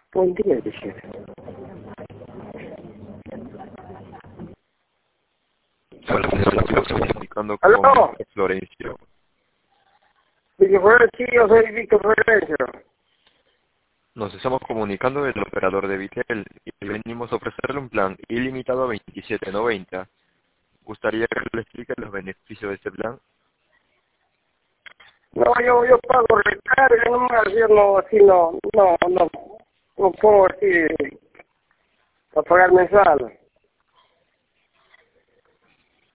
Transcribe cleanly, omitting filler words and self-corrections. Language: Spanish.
Buen día, dice. Comunicando ¿Aló? con Florencio. Dice, sí, yo soy Víctor Florencio. Nos estamos comunicando desde el operador de Vitel y venimos a ofrecerle un plan ilimitado a 27.90. ¿Gustaría que le explique los beneficios de este plan? No, yo pago recarga nomás, yo no, así no pongo así a pagar mensual.